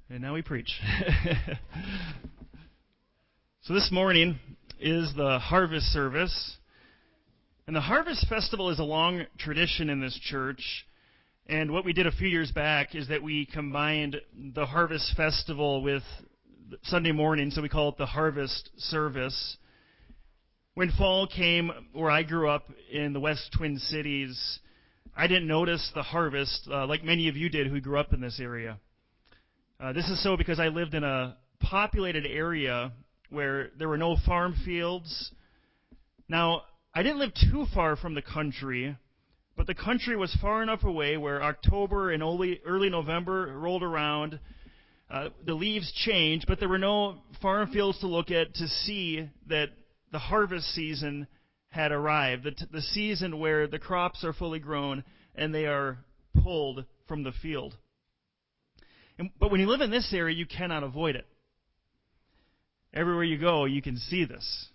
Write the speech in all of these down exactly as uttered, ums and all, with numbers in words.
And now we preach. So this morning is the harvest service. And the Harvest Festival is a long tradition in this church. And what we did a few years back is that we combined the Harvest Festival with Sunday morning, so we call it the Harvest Service. When fall came, where I grew up in the West Twin Cities, I didn't notice the harvest uh, like many of you did who grew up in this area. Uh, this is so because I lived in a populated area where there were no farm fields. Now, I didn't live too far from the country, but the country was far enough away where October and early, early November rolled around. Uh, the leaves changed, but there were no farm fields to look at to see that the harvest season had arrived, the, t- the season where the crops are fully grown and they are pulled from the field. And, but when you live in this area, you cannot avoid it. Everywhere you go, you can see this.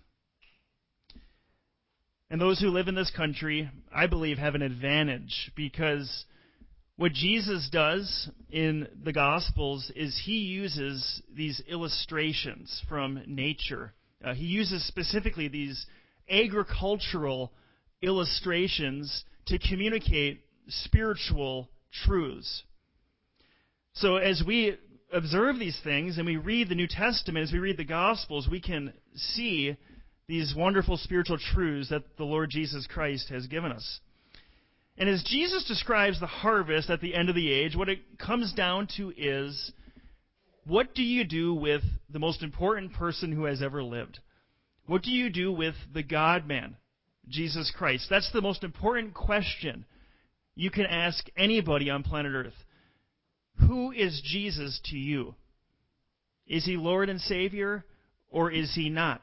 And those who live in this country, I believe, have an advantage because what Jesus does in the Gospels is he uses these illustrations from nature. Uh, he uses specifically these agricultural illustrations to communicate spiritual truths. So as we observe these things and we read the New Testament, as we read the Gospels, we can see these wonderful spiritual truths that the Lord Jesus Christ has given us. And as Jesus describes the harvest at the end of the age, what it comes down to is, what do you do with the most important person who has ever lived? What do you do with the God-man, Jesus Christ? That's the most important question you can ask anybody on planet Earth. Who is Jesus to you? Is he Lord and Savior, or is he not?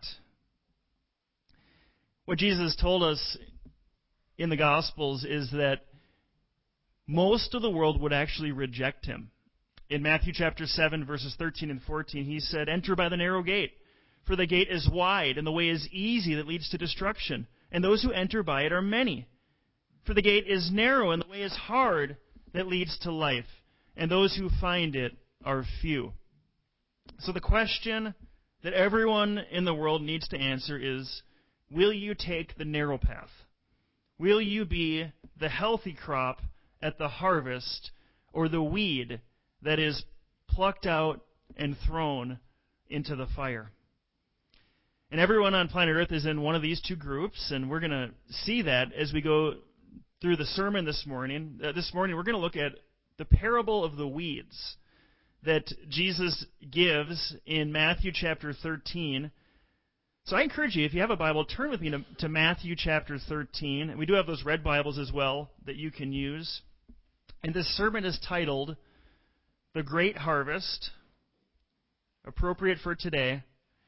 What Jesus told us in the Gospels is that most of the world would actually reject him. In Matthew chapter seven, verses thirteen and fourteen, he said, "Enter by the narrow gate, for the gate is wide, and the way is easy that leads to destruction, and those who enter by it are many. For the gate is narrow, and the way is hard that leads to life, and those who find it are few." So the question that everyone in the world needs to answer is, will you take the narrow path? Will you be the healthy crop at the harvest, or the weed that is plucked out and thrown into the fire? And everyone on planet Earth is in one of these two groups, and we're going to see that as we go through the sermon this morning. Uh, this morning we're going to look at the parable of the weeds that Jesus gives in Matthew chapter thirteen. So I encourage you, if you have a Bible, turn with me to, to Matthew chapter thirteen. And we do have those red Bibles as well that you can use. And this sermon is titled, "The Great Harvest," appropriate for today.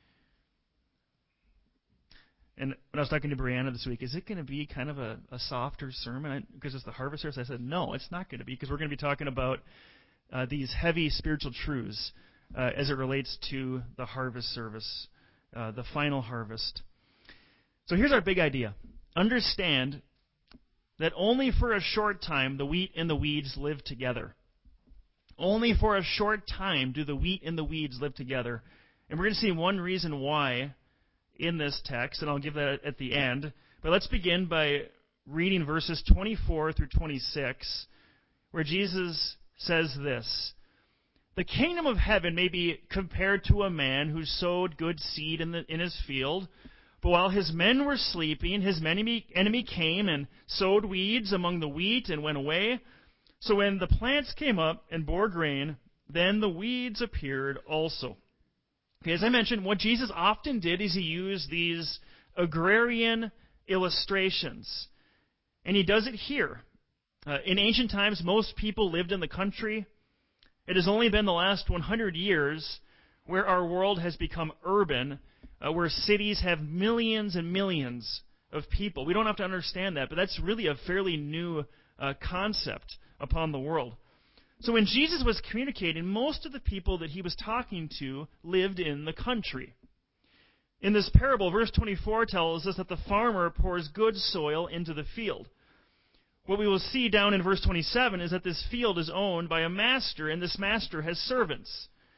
And when I was talking to Brianna this week, is it going to be kind of a, a softer sermon because it's the harvest service? I said, no, it's not going to be, because we're going to be talking about uh, these heavy spiritual truths uh, as it relates to the harvest service, uh, the final harvest. So here's our big idea. Understand that only for a short time the wheat and the weeds live together. Only for a short time do the wheat and the weeds live together. And we're going to see one reason why in this text, and I'll give that at the end. But let's begin by reading verses twenty-four through twenty-six, where Jesus says this: "The kingdom of heaven may be compared to a man who sowed good seed in, the, in his field. But while his men were sleeping, his enemy, enemy came and sowed weeds among the wheat and went away. So when the plants came up and bore grain, then the weeds appeared also." Okay, as I mentioned, what Jesus often did is he used these agrarian illustrations. And he does it here. Uh, in ancient times, most people lived in the country. It has only been the last one hundred years where our world has become urban, uh, where cities have millions and millions of people. We don't have to understand that, but that's really a fairly new uh, concept upon the world. So when Jesus was communicating, most of the people that he was talking to lived in the country. In this parable, verse twenty-four tells us that the farmer pours good soil into the field. What we will see down in verse twenty-seven is that this field is owned by a master, and this master has servants.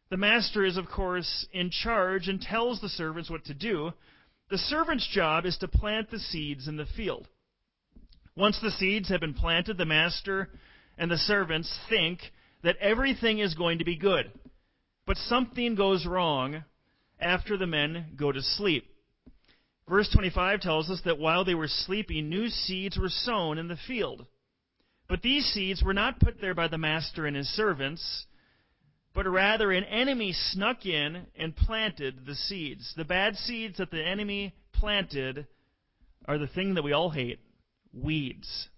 The master is, of course, in charge and tells the servants what to do. The servant's job is to plant the seeds in the field. Once the seeds have been planted, the master and the servants think that everything is going to be good. But something goes wrong after the men go to sleep. Verse twenty-five tells us that while they were sleeping, new seeds were sown in the field. But these seeds were not put there by the master and his servants, but rather an enemy snuck in and planted the seeds. The bad seeds that the enemy planted are the thing that we all hate, weeds.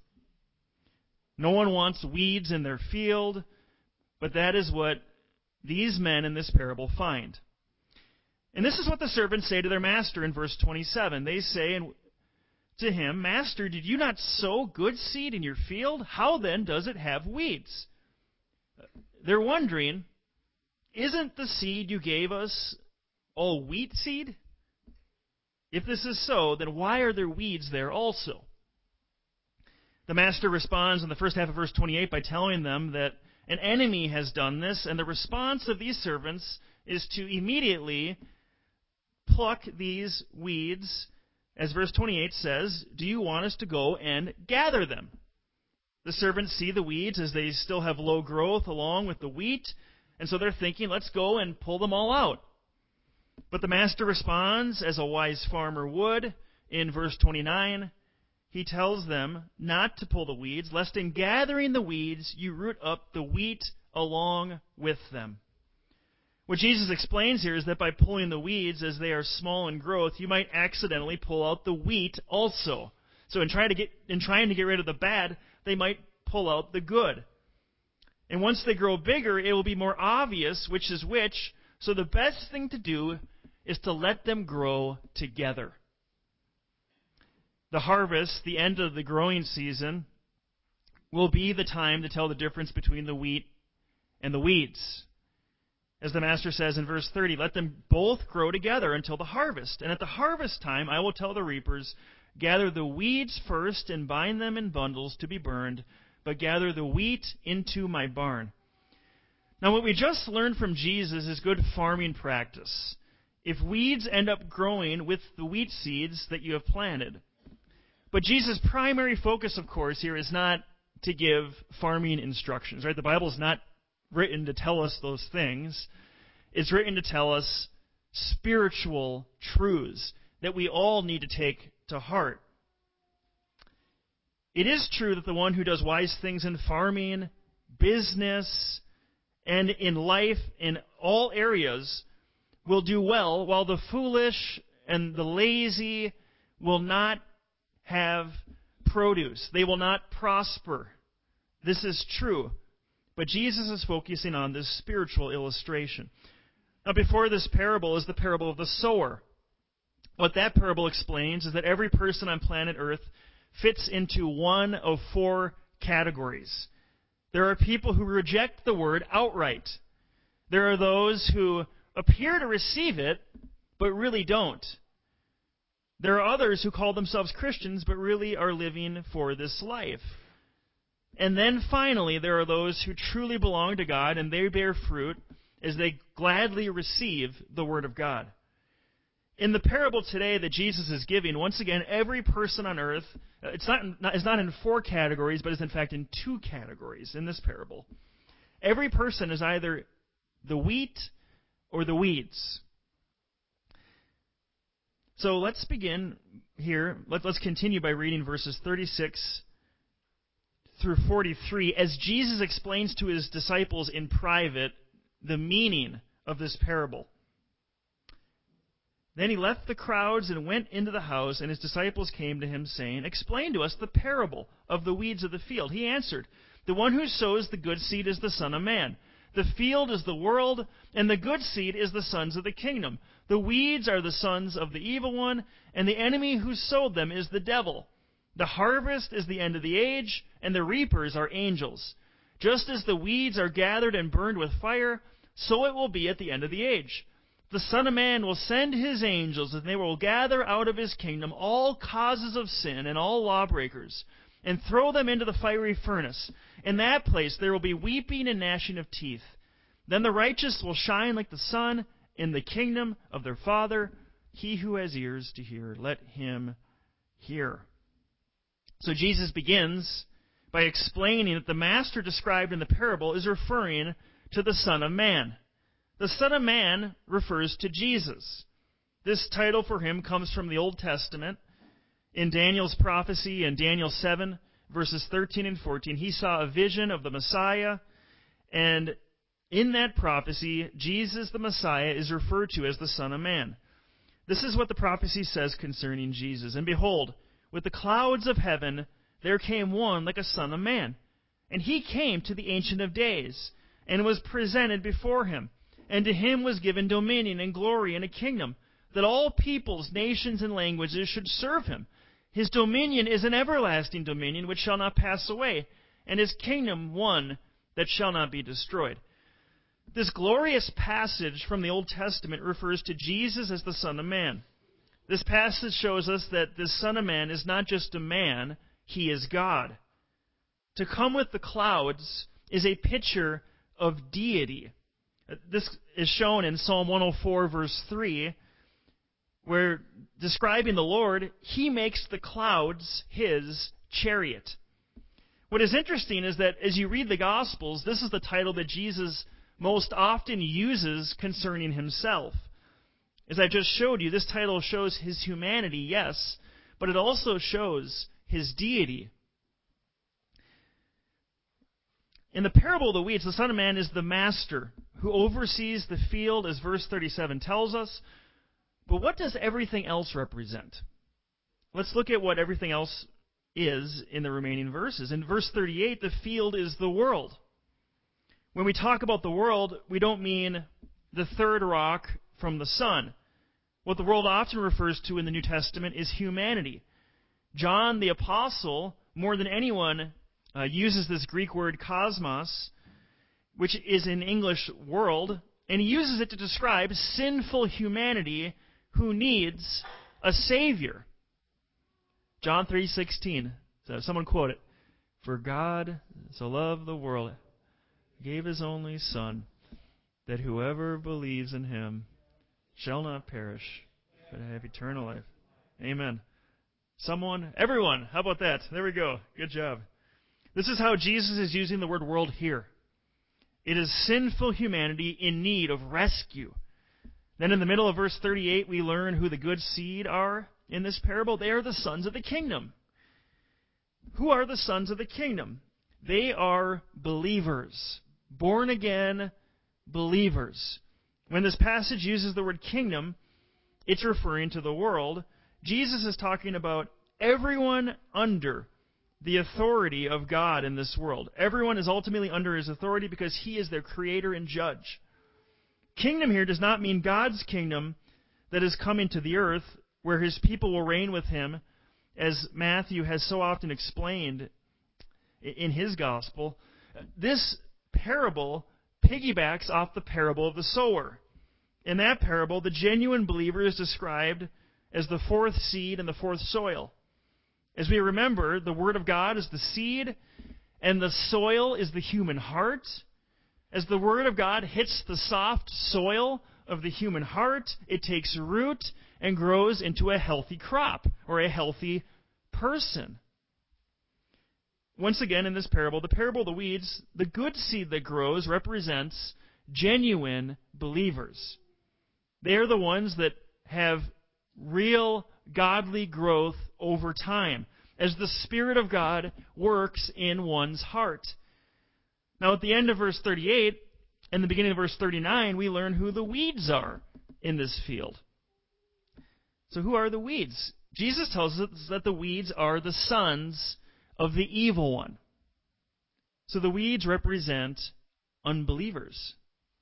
No one wants weeds in their field, but that is what these men in this parable find. And this is what the servants say to their master in verse twenty-seven. They say to him, "Master, did you not sow good seed in your field? How then does it have weeds?" They're wondering, isn't the seed you gave us all wheat seed? If this is so, then why are there weeds there also? The master responds in the first half of verse twenty-eight by telling them that an enemy has done this, and the response of these servants is to immediately pluck these weeds. As verse twenty-eight says, "Do you want us to go and gather them?" The servants see the weeds as they still have low growth along with the wheat, and so they're thinking, let's go and pull them all out. But the master responds as a wise farmer would. In verse twenty-nine, he tells them not to pull the weeds, lest in gathering the weeds you root up the wheat along with them. What Jesus explains here is that by pulling the weeds as they are small in growth, you might accidentally pull out the wheat also. So in trying to get in trying to get rid of the bad, they might pull out the good. And once they grow bigger, it will be more obvious which is which. So the best thing to do is to let them grow together. The harvest, the end of the growing season, will be the time to tell the difference between the wheat and the weeds. As the master says in verse thirty, "Let them both grow together until the harvest. And at the harvest time I will tell the reapers, gather the weeds first and bind them in bundles to be burned, but gather the wheat into my barn." Now, what we just learned from Jesus is good farming practice. If weeds end up growing with the wheat seeds that you have planted. But Jesus' primary focus, of course, here is not to give farming instructions, right? The Bible is not written to tell us those things. It's written to tell us spiritual truths that we all need to take to heart. It is true that the one who does wise things in farming, business, and in life, in all areas, will do well, while the foolish and the lazy will not have produce. They will not prosper. This is true. But Jesus is focusing on this spiritual illustration. Now, before this parable is the parable of the sower. What that parable explains is that every person on planet Earth fits into one of four categories. There are people who reject the word outright. There are those who appear to receive it, but really don't. There are others who call themselves Christians, but really are living for this life. And then finally, there are those who truly belong to God, and they bear fruit as they gladly receive the Word of God. In the parable today that Jesus is giving, once again, every person on earth, it's not, it's not in four categories, but is in fact in two categories in this parable. Every person is either the wheat or the weeds. So let's begin here. Let, let's continue by reading verses thirty-six through forty-three as Jesus explains to his disciples in private the meaning of this parable. Then he left the crowds and went into the house, and his disciples came to him, saying, "Explain to us the parable of the weeds of the field." He answered, "The one who sows the good seed is the Son of Man. The field is the world, and the good seed is the sons of the kingdom. The weeds are the sons of the evil one, and the enemy who sowed them is the devil. The harvest is the end of the age, and the reapers are angels. Just as the weeds are gathered and burned with fire, so it will be at the end of the age. The Son of Man will send his angels, and they will gather out of his kingdom all causes of sin and all lawbreakers, and throw them into the fiery furnace. In that place there will be weeping and gnashing of teeth. Then the righteous will shine like the sun in the kingdom of their Father. He who has ears to hear, let him hear. So Jesus begins by explaining that the master described in the parable is referring to the Son of Man. The Son of Man refers to Jesus. This title for him comes from the Old Testament. In Daniel's prophecy in Daniel seven, verses thirteen and fourteen, he saw a vision of the Messiah, and in that prophecy, Jesus the Messiah is referred to as the Son of Man. This is what the prophecy says concerning Jesus. And behold, with the clouds of heaven there came one like a son of man. And he came to the Ancient of Days, and was presented before him. And to him was given dominion and glory and a kingdom, that all peoples, nations, and languages should serve him. His dominion is an everlasting dominion which shall not pass away, and his kingdom one that shall not be destroyed. This glorious passage from the Old Testament refers to Jesus as the Son of Man. This passage shows us that this Son of Man is not just a man, he is God. To come with the clouds is a picture of deity. This is shown in Psalm one oh four, verse three, where describing the Lord, he makes the clouds his chariot. What is interesting is that as you read the Gospels, this is the title that Jesus most often uses concerning himself. As I just showed you, this title shows his humanity, yes, but it also shows his deity. In the parable of the weeds, the Son of Man is the master who oversees the field, as verse thirty-seven tells us. But what does everything else represent? Let's look at what everything else is in the remaining verses. In verse thirty-eight, the field is the world. When we talk about the world, we don't mean the third rock from the sun. What the world often refers to in the New Testament is humanity. John the Apostle, more than anyone, uh, uses this Greek word cosmos, which is in English world, and he uses it to describe sinful humanity who needs a Savior. John three sixteen. So someone quote it. For God so loved the world, gave his only Son, that whoever believes in him shall not perish, but have eternal life. Amen. Someone, everyone, how about that? There we go. Good job. This is how Jesus is using the word world here. It is sinful humanity in need of rescue. Then in the middle of verse thirty-eight, we learn who the good seed are in this parable. They are the sons of the kingdom. Who are the sons of the kingdom? They are believers. Born again believers. When this passage uses the word kingdom, it's referring to the world. Jesus is talking about everyone under the authority of God in this world. Everyone is ultimately under his authority because he is their creator and judge. Kingdom here does not mean God's kingdom that is coming to the earth, where his people will reign with him, as Matthew has so often explained in his gospel. This parable piggybacks off the parable of the sower. In that parable, the genuine believer is described as the fourth seed and the fourth soil. As we remember, the Word of God is the seed, and the soil is the human heart. As the Word of God hits the soft soil of the human heart, it takes root and grows into a healthy crop, or a healthy person. Once again, in this parable, the parable of the weeds, the good seed that grows represents genuine believers. They are the ones that have real godly growth over time, as the Spirit of God works in one's heart. Now, at the end of verse thirty-eight and the beginning of verse thirty-nine, we learn who the weeds are in this field. So who are the weeds? Jesus tells us that the weeds are the sons of the evil one. So the weeds represent unbelievers.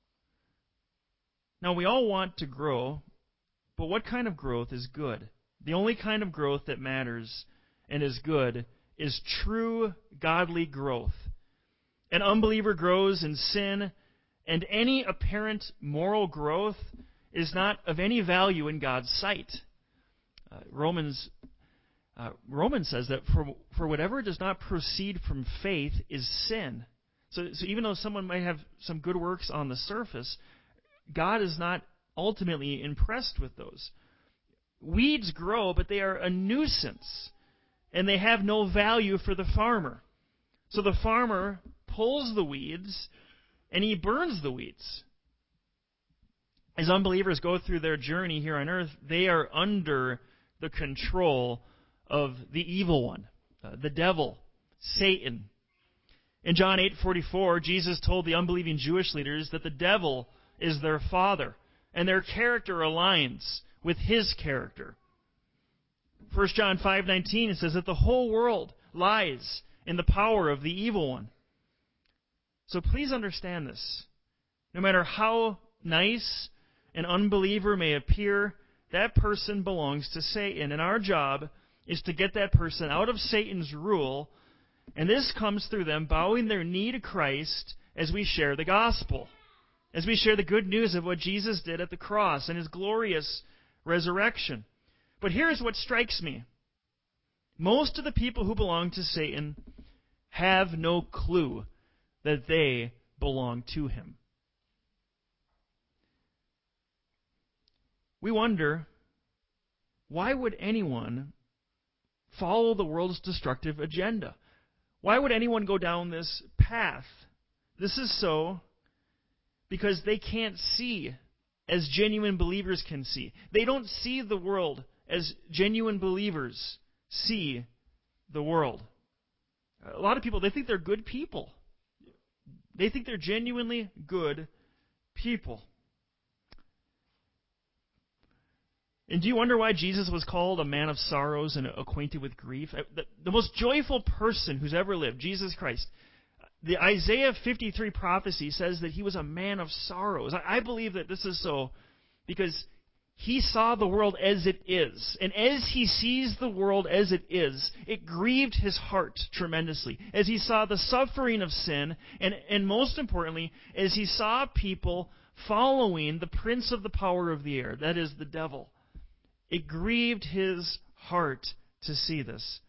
Now, we all want to grow, but what kind of growth is good? The only kind of growth that matters and is good is true godly growth. An unbeliever grows in sin, and any apparent moral growth is not of any value in God's sight. Uh, Romans uh, Romans says that for, for whatever does not proceed from faith is sin. So, so even though someone might have some good works on the surface, God is not ultimately impressed with those. Weeds grow, but they are a nuisance, and they have no value for the farmer. So the farmer pulls the weeds, and he burns the weeds. As unbelievers go through their journey here on earth, they are under the control of the evil one, uh, the devil, Satan. In John eight forty-four, Jesus told the unbelieving Jewish leaders that the devil is their father, and their character aligns with his character. First John five nineteen says that the whole world lies in the power of the evil one. So please understand this. No matter how nice an unbeliever may appear, that person belongs to Satan, and our job is to get that person out of Satan's rule. And this comes through them bowing their knee to Christ as we share the gospel, as we share the good news of what Jesus did at the cross and his glorious resurrection. But here's what strikes me. Most of the people who belong to Satan have no clue that they belong to him. We wonder, why would anyone follow the world's destructive agenda? Why would anyone go down this path? This is so because they can't see as genuine believers can see. They don't see the world as genuine believers see the world. A lot of people, they think they're good people. They think they're genuinely good people. And do you wonder why Jesus was called a man of sorrows and acquainted with grief? The, the most joyful person who's ever lived, Jesus Christ. The Isaiah fifty-three prophecy says that he was a man of sorrows. I, I believe that this is so because he saw the world as it is. And as he sees the world as it is, it grieved his heart tremendously. As he saw the suffering of sin, and, and most importantly, as he saw people following the prince of the power of the air, that is the devil. It grieved his heart to see this.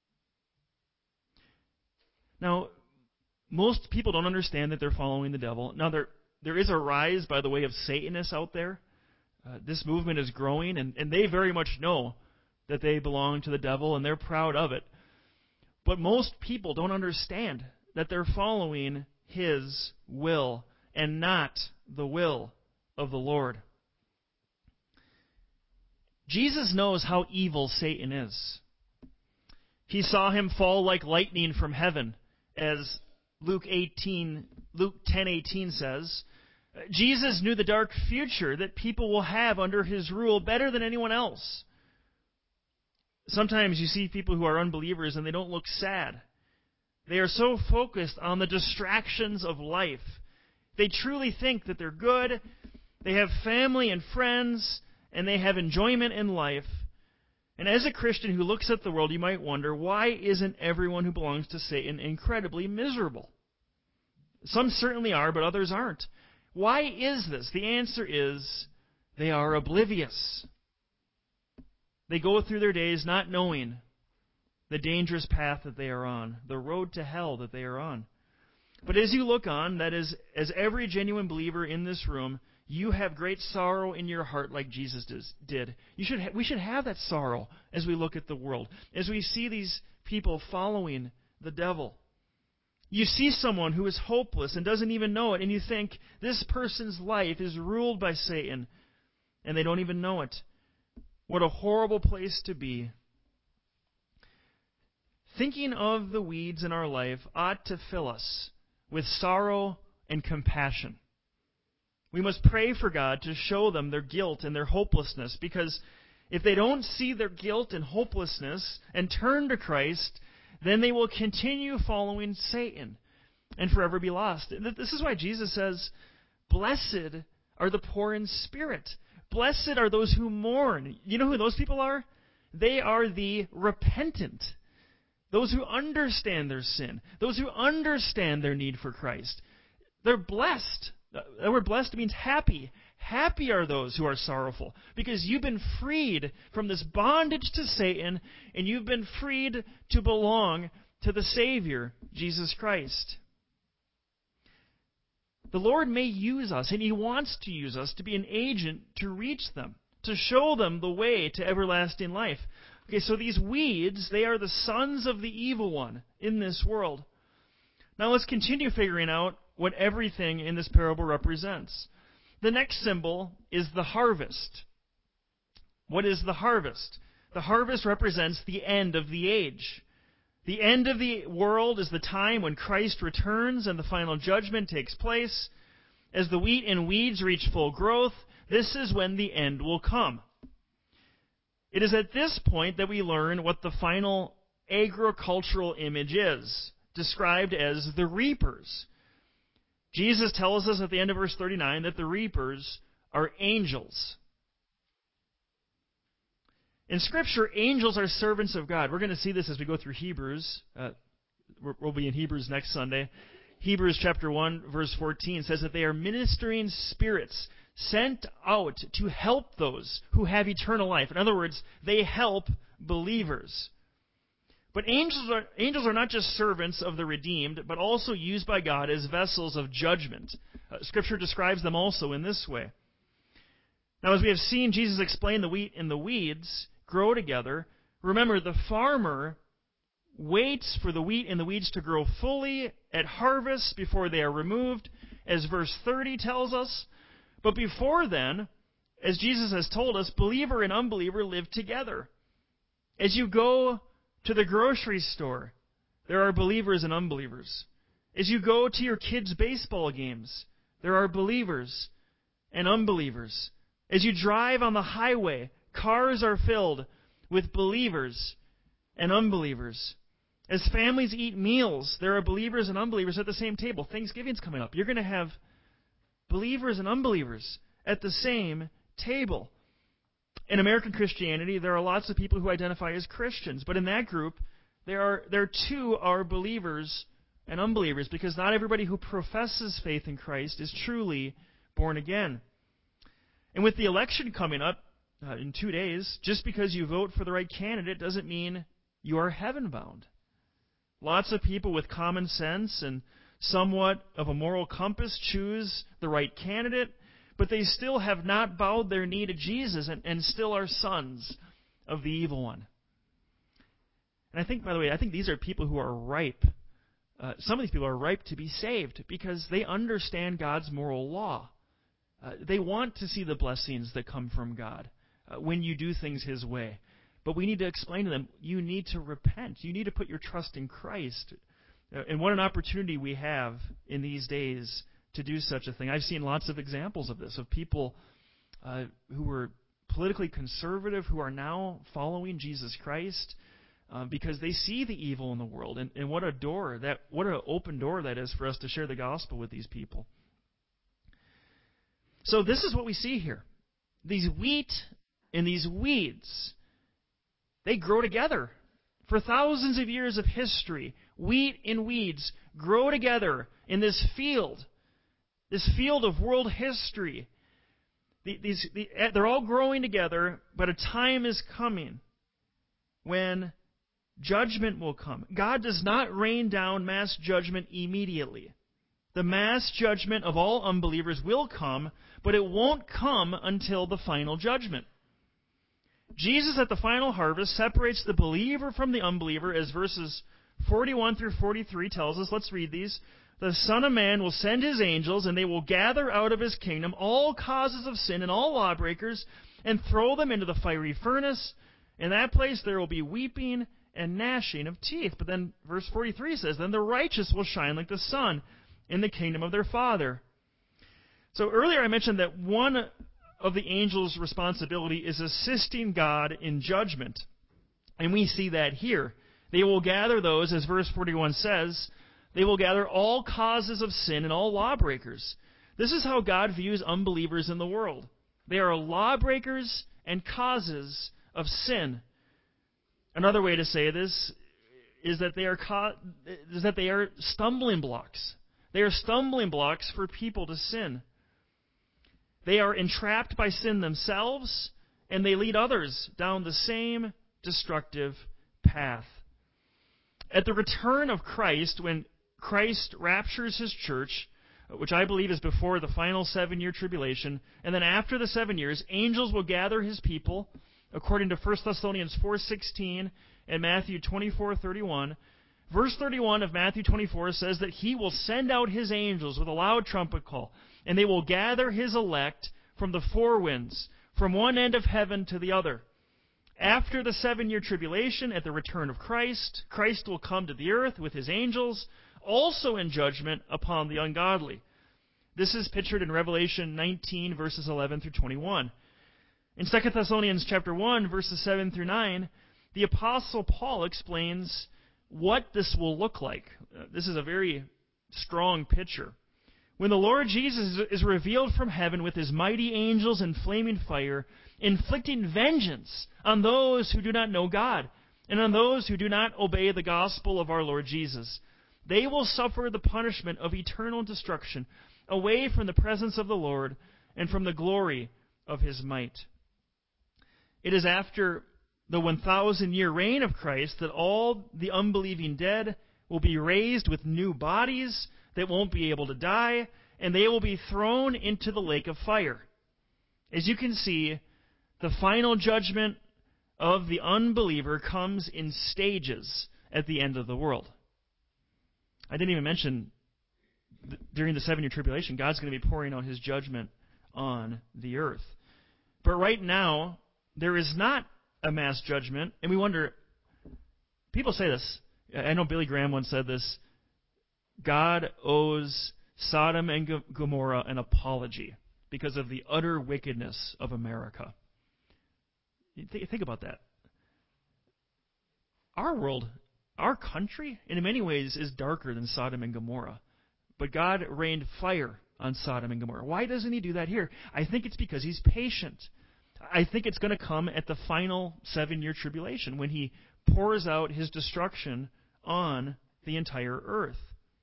Now, most people don't understand that they're following the devil. Now, there there is a rise, by the way, of Satanists out there. Uh, this movement is growing, and, and they very much know that they belong to the devil, and they're proud of it. But most people don't understand that they're following his will and not the will of the Lord. Jesus knows how evil Satan is. He saw him fall like lightning from heaven, as Luke eighteen, Luke ten eighteen says. Jesus knew the dark future that people will have under his rule better than anyone else. Sometimes you see people who are unbelievers and they don't look sad. They are so focused on the distractions of life. They truly think that they're good, they have family and friends, and they have enjoyment in life. And as a Christian who looks at the world, you might wonder, why isn't everyone who belongs to Satan incredibly miserable? Some certainly are, but others aren't. Why is this? The answer is, they are oblivious. They go through their days not knowing the dangerous path that they are on, the road to hell that they are on. But as you look on, that is, as every genuine believer in this room, you have great sorrow in your heart like Jesus did. You should ha- we should have that sorrow as we look at the world, as we see these people following the devil. You see someone who is hopeless and doesn't even know it, and you think, this person's life is ruled by Satan, and they don't even know it. What a horrible place to be. Thinking of the weeds in our life ought to fill us with sorrow and compassion. We must pray for God to show them their guilt and their hopelessness, because if they don't see their guilt and hopelessness and turn to Christ, then they will continue following Satan and forever be lost. This is why Jesus says, blessed are the poor in spirit. Blessed are those who mourn. You know who those people are? They are the repentant. Those who understand their sin. Those who understand their need for Christ. They're blessed. The word blessed means happy. Happy are those who are sorrowful, because you've been freed from this bondage to Satan, and you've been freed to belong to the Savior, Jesus Christ. The Lord may use us, and He wants to use us to be an agent to reach them, to show them the way to everlasting life. Okay, so these weeds, they are the sons of the evil one in this world. Now let's continue figuring out what everything in this parable represents. The next symbol is the harvest. What is the harvest? The harvest represents the end of the age. The end of the world is the time when Christ returns and the final judgment takes place. As the wheat and weeds reach full growth, this is when the end will come. It is at this point that we learn what the final agricultural image is, described as the reapers. Jesus tells us at the end of verse thirty-nine that the reapers are angels. In Scripture, angels are servants of God. We're going to see this as we go through Hebrews. Uh, we'll be in Hebrews next Sunday. Hebrews chapter one, verse fourteen says that they are ministering spirits sent out to help those who have eternal life. In other words, they help believers. But angels are, angels are not just servants of the redeemed, but also used by God as vessels of judgment. Uh, Scripture describes them also in this way. Now, as we have seen Jesus explain the wheat and the weeds grow together, remember the farmer waits for the wheat and the weeds to grow fully at harvest before they are removed, as verse thirty tells us. But before then, as Jesus has told us, believer and unbeliever live together. As you go to the grocery store, there are believers and unbelievers. As you go to your kids' baseball games, there are believers and unbelievers. As you drive on the highway, cars are filled with believers and unbelievers. As families eat meals, there are believers and unbelievers at the same table. Thanksgiving's coming up. You're going to have believers and unbelievers at the same table. In American Christianity, there are lots of people who identify as Christians, but in that group, there are there too are believers and unbelievers, because not everybody who professes faith in Christ is truly born again. And with the election coming up uh, in two days, just because you vote for the right candidate doesn't mean you are heaven-bound. Lots of people with common sense and somewhat of a moral compass choose the right candidate, but they still have not bowed their knee to Jesus and, and still are sons of the evil one. And I think, by the way, I think these are people who are ripe. Uh, some of these people are ripe to be saved because they understand God's moral law. Uh, they want to see the blessings that come from God uh, when you do things His way. But we need to explain to them, you need to repent. You need to put your trust in Christ. Uh, and what an opportunity we have in these days to do such a thing. I've seen lots of examples of this, of people uh, who were politically conservative who are now following Jesus Christ uh, because they see the evil in the world. And, and what a door, that what an open door that is for us to share the gospel with these people. So this is what we see here. These wheat and these weeds, they grow together. For thousands of years of history, wheat and weeds grow together in this field, this field of world history. These, they're all growing together, but a time is coming when judgment will come. God does not rain down mass judgment immediately. The mass judgment of all unbelievers will come, but it won't come until the final judgment. Jesus at the final harvest separates the believer from the unbeliever, as verses forty-one through forty-three tells us. Let's read these. The Son of Man will send His angels, and they will gather out of His kingdom all causes of sin and all lawbreakers, and throw them into the fiery furnace. In that place there will be weeping and gnashing of teeth. But then verse forty-three says, Then the righteous will shine like the sun in the kingdom of their Father. So earlier I mentioned that one of the angels' responsibility is assisting God in judgment. And we see that here. They will gather those, as verse forty-one says, they will gather all causes of sin and all lawbreakers. This is how God views unbelievers in the world. They are lawbreakers and causes of sin. Another way to say this is that they are co- is that they are stumbling blocks. They are stumbling blocks for people to sin. They are entrapped by sin themselves, and they lead others down the same destructive path. At the return of Christ, when Christ raptures His church, which I believe is before the final seven-year tribulation. And then after the seven years, angels will gather his people, according to First Thessalonians four sixteen and Matthew twenty-four thirty-one. Verse thirty-one of Matthew twenty-four says that he will send out his angels with a loud trumpet call, and they will gather his elect from the four winds, from one end of heaven to the other. After the seven-year tribulation, at the return of Christ, Christ will come to the earth with his angels, also in judgment upon the ungodly. This is pictured in Revelation nineteen, verses eleven through twenty-one. In Second Thessalonians chapter one, verses seven through nine, the Apostle Paul explains what this will look like. Uh, this is a very strong picture. When the Lord Jesus is revealed from heaven with his mighty angels in flaming fire, inflicting vengeance on those who do not know God, and on those who do not obey the gospel of our Lord Jesus, they will suffer the punishment of eternal destruction, away from the presence of the Lord and from the glory of his might. It is after the one thousand year reign of Christ that all the unbelieving dead will be raised with new bodies that won't be able to die, and they will be thrown into the lake of fire. As you can see, the final judgment of the unbeliever comes in stages at the end of the world. I didn't even mention th- during the seven-year tribulation, God's going to be pouring out his judgment on the earth. But right now, there is not a mass judgment, and we wonder, people say this, I know Billy Graham once said this, God owes Sodom and Gomorrah an apology because of the utter wickedness of America. Think about that. Our world, our country, in many ways, is darker than Sodom and Gomorrah. But God rained fire on Sodom and Gomorrah. Why doesn't he do that here? I think it's because he's patient. I think it's going to come at the final seven-year tribulation when he pours out his destruction on the entire earth.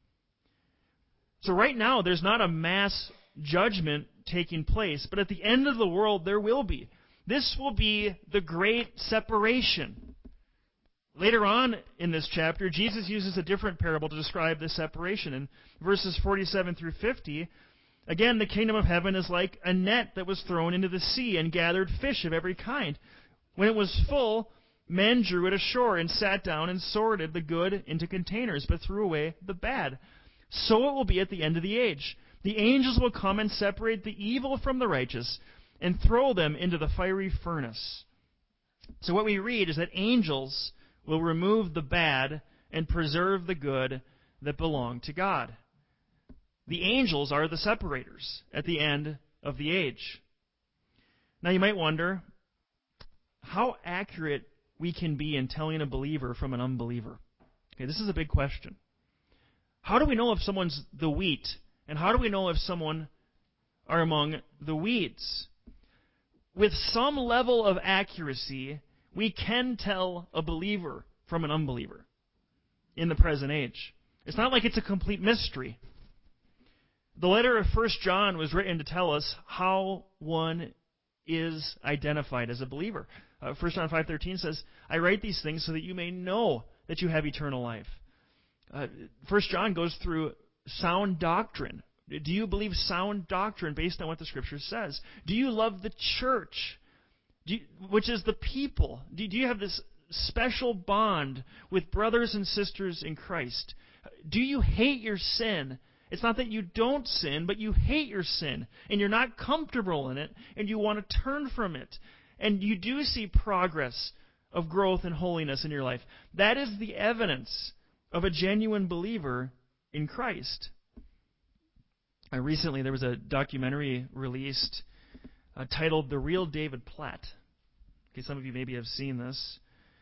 So right now, there's not a mass judgment taking place, but at the end of the world, there will be. This will be the great separation. Later on in this chapter, Jesus uses a different parable to describe this separation. In verses forty-seven through fifty, again, the kingdom of heaven is like a net that was thrown into the sea and gathered fish of every kind. When it was full, men drew it ashore and sat down and sorted the good into containers, but threw away the bad. So it will be at the end of the age. The angels will come and separate the evil from the righteous and throw them into the fiery furnace. So what we read is that angels will remove the bad and preserve the good that belong to God. The angels are the separators at the end of the age. Now you might wonder how accurate we can be in telling a believer from an unbeliever. Okay, this is a big question. How do we know if someone's the wheat? And how do we know if someone are among the weeds? With some level of accuracy, we can tell a believer from an unbeliever in the present age. It's not like it's a complete mystery. The letter of First John was written to tell us how one is identified as a believer. Uh, First John five thirteen says, I write these things so that you may know that you have eternal life. Uh, First John goes through sound doctrine. Do you believe sound doctrine based on what the Scripture says? Do you love the church, do you, which is the people? Do, do you have this special bond with brothers and sisters in Christ? Do you hate your sin? It's not that you don't sin, but you hate your sin, and you're not comfortable in it, and you want to turn from it. And you do see progress of growth and holiness in your life. That is the evidence of a genuine believer in Christ. Uh, recently, there was a documentary released uh, titled The Real David Platt. Okay, some of you maybe have seen this.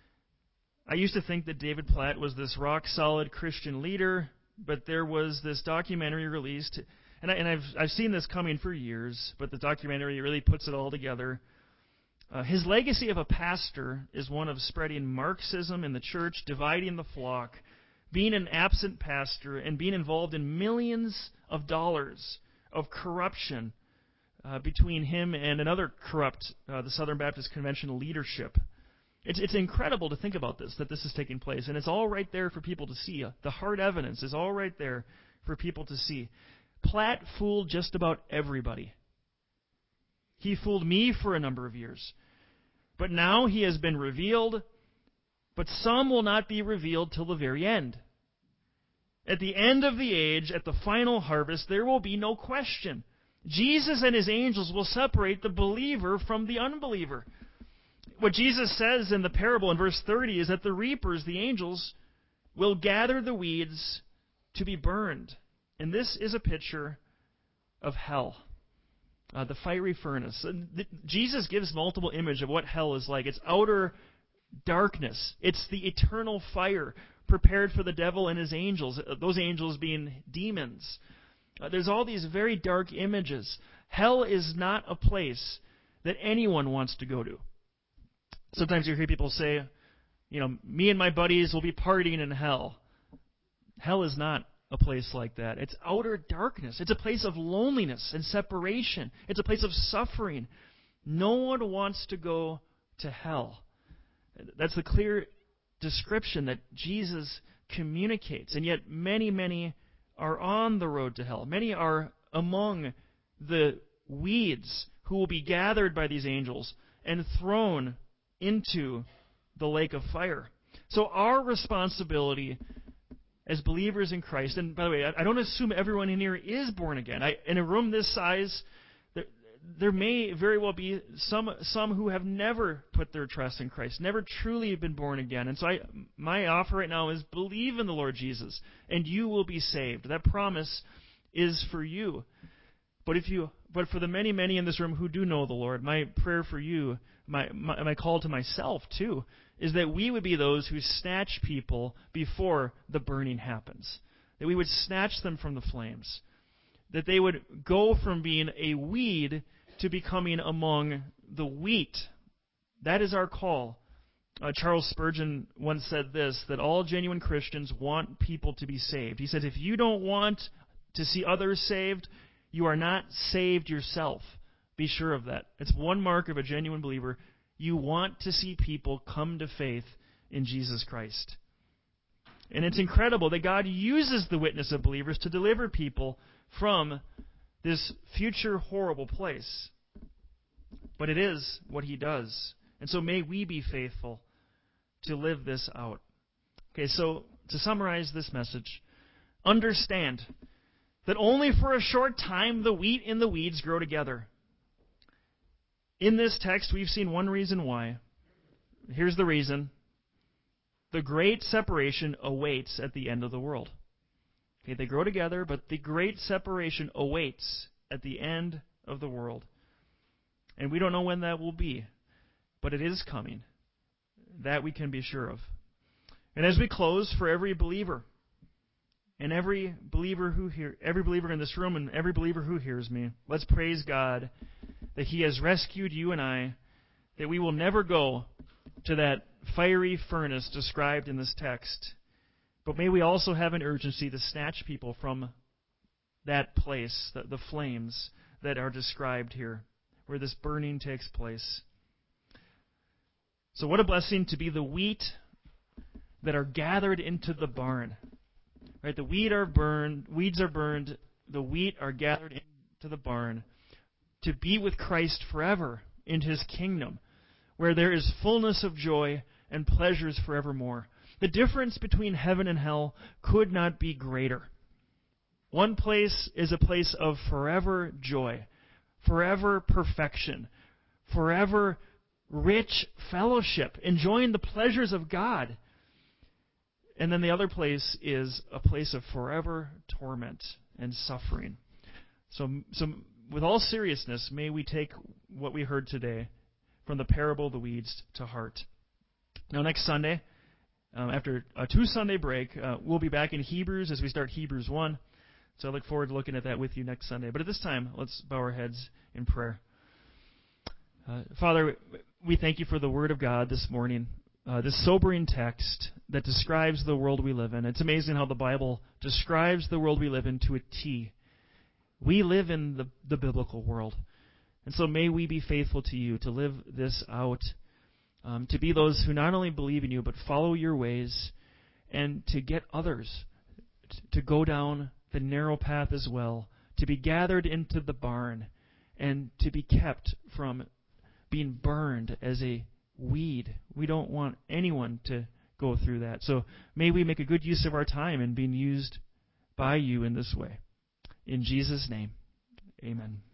I used to think that David Platt was this rock-solid Christian leader, but there was this documentary released, and, I, and I've I've seen this coming for years, but the documentary really puts it all together. Uh, his legacy of a pastor is one of spreading Marxism in the church, dividing the flock, being an absent pastor, and being involved in millions of dollars of corruption uh, between him and another corrupt, uh, the Southern Baptist Convention leadership. It's it's incredible to think about this, that this is taking place, and it's all right there for people to see. The hard evidence is all right there for people to see. Platt fooled just about everybody. He fooled me for a number of years. But now he has been revealed, but some will not be revealed till the very end. At the end of the age, at the final harvest, there will be no question. Jesus and his angels will separate the believer from the unbeliever. What Jesus says in the parable in verse thirty is that the reapers, the angels, will gather the weeds to be burned. And this is a picture of hell, uh, the fiery furnace. And th- Jesus gives multiple images of what hell is like. It's outer darkness. It's the eternal fire prepared for the devil and his angels, those angels being demons. Uh, there's all these very dark images. Hell is not a place that anyone wants to go to. Sometimes you hear people say, you know, me and my buddies will be partying in hell. Hell is not a place like that. It's outer darkness. It's a place of loneliness and separation. It's a place of suffering. No one wants to go to hell. That's the clear description that Jesus communicates. And yet many, many are on the road to hell. Many are among the weeds who will be gathered by these angels and thrown into the lake of fire. So our responsibility as believers in Christ, and by the way, I don't assume everyone in here is born again. I, in a room this size, there, there may very well be some some who have never put their trust in Christ, never truly been born again. And so I, my offer right now is believe in the Lord Jesus, and you will be saved. That promise is for you. But if you, but for the many, many in this room who do know the Lord, my prayer for you, my, my, my call to myself too, is that we would be those who snatch people before the burning happens. That we would snatch them from the flames. That they would go from being a weed to becoming among the wheat. That is our call. Uh, Charles Spurgeon once said this, that all genuine Christians want people to be saved. He said, if you don't want to see others saved, you are not saved yourself. Be sure of that. It's one mark of a genuine believer. You want to see people come to faith in Jesus Christ. And it's incredible that God uses the witness of believers to deliver people from this future horrible place. But it is what he does. And so may we be faithful to live this out. Okay, so to summarize this message, understand that only for a short time the wheat and the weeds grow together. In this text, we've seen one reason why. Here's the reason. The great separation awaits at the end of the world. Okay, they grow together, but the great separation awaits at the end of the world. And we don't know when that will be, but it is coming. That we can be sure of. And as we close, for every believer, and every believer who hear, every believer in this room, and every believer who hears me, let's praise God that he has rescued you and I, that we will never go to that fiery furnace described in this text. But may we also have an urgency to snatch people from that place, the, the flames that are described here, where this burning takes place. So what a blessing to be the wheat that are gathered into the barn. Right? The wheat are burned, weeds are burned, the wheat are gathered into the barn to be with Christ forever in his kingdom, where there is fullness of joy and pleasures forevermore. The difference between heaven and hell could not be greater. One place is a place of forever joy, forever perfection, forever rich fellowship, enjoying the pleasures of God. And then the other place is a place of forever torment and suffering. So, so with all seriousness, may we take what we heard today from the parable of the weeds to heart. Now, next Sunday, um, after a two-Sunday break, uh, we'll be back in Hebrews as we start Hebrews one. So I look forward to looking at that with you next Sunday. But at this time, let's bow our heads in prayer. Uh, Father, we thank you for the Word of God this morning, uh, this sobering text that describes the world we live in. It's amazing how the Bible describes the world we live in to a T. We live in the, the biblical world. And so may we be faithful to you to live this out, um, to be those who not only believe in you, but follow your ways, and to get others t- to go down the narrow path as well, to be gathered into the barn and to be kept from being burned as a weed. We don't want anyone to go through that. So may we make a good use of our time in being used by you in this way. In Jesus' name, amen.